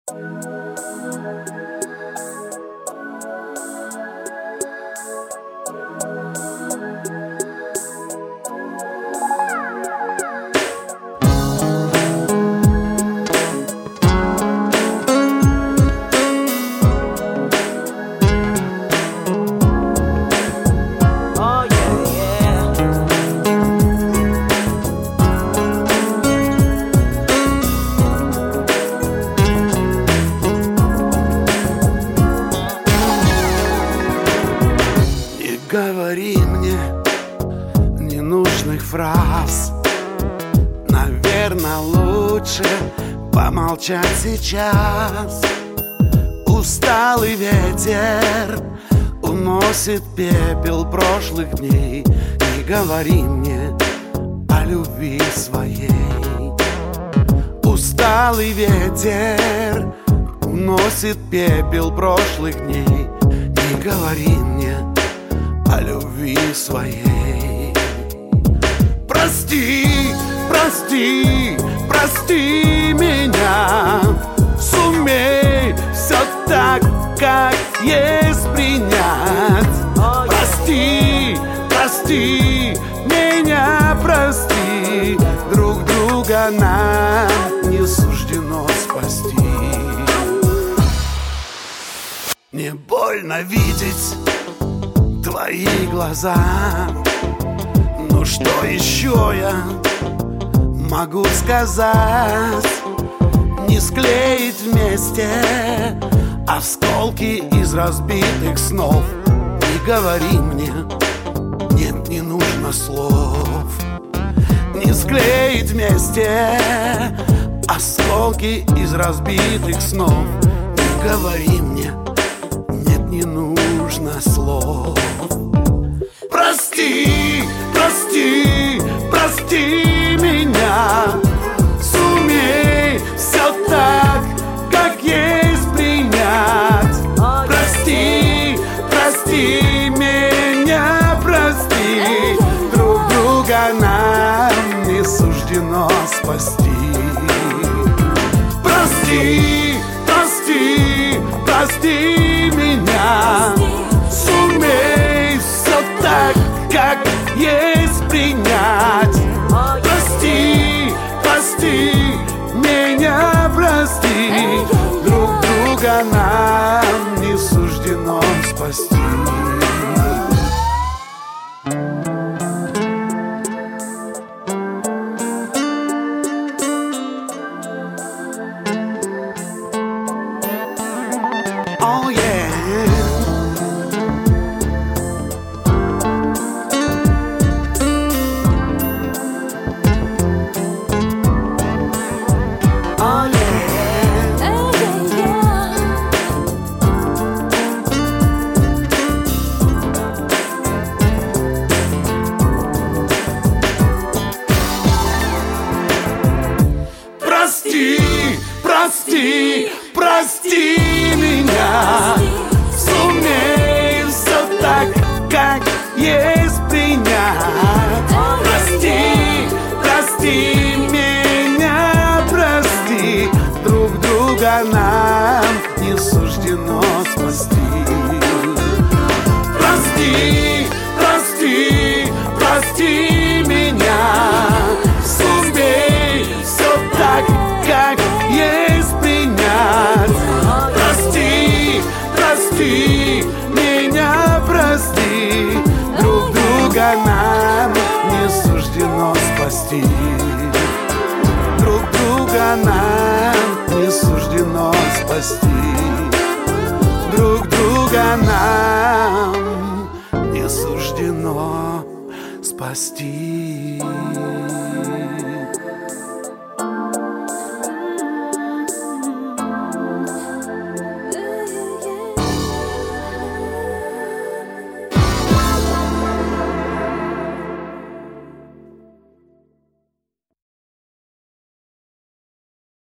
Говори мне ненужных фраз. Наверно, лучше помолчать сейчас. Усталый ветер уносит пепел прошлых дней. Не говори мне о любви своей. Усталый ветер уносит пепел прошлых дней. Не говори мне о любви своей. Прости, прости, прости меня. Сумей все так, как есть, принять. Прости, прости меня, прости. Друг друга нам не суждено спасти. Не больно видеть твои глаза. Ну что еще я могу сказать? Не склеить вместе осколки из разбитых снов. Не говори мне, нет, не нужно слов. Не склеить вместе осколки из разбитых снов. Не говори мне, нет, не нужно слов. Прости, прости, прости меня. Сумей все так, как есть, принять. Прости, прости меня, прости. Друг друга нам не суждено спасти. Прости, прости, прости меня. Сумей все так, как есть, принять. Прости, прости меня, прости. Друг друга нам не суждено спасти. Oh yeah. Прости, прости, прости меня. Сумей все так, как есть, принять. Прости, прости меня, прости. Друг друга нам не суждено спасти. Прости, прости, прости меня. Сумей все так, как есть, принять. Прости, прости меня, прости. Друг друга нам не суждено спасти. Друг друга нам не суждено спасти. Друг друга нам не суждено спасти.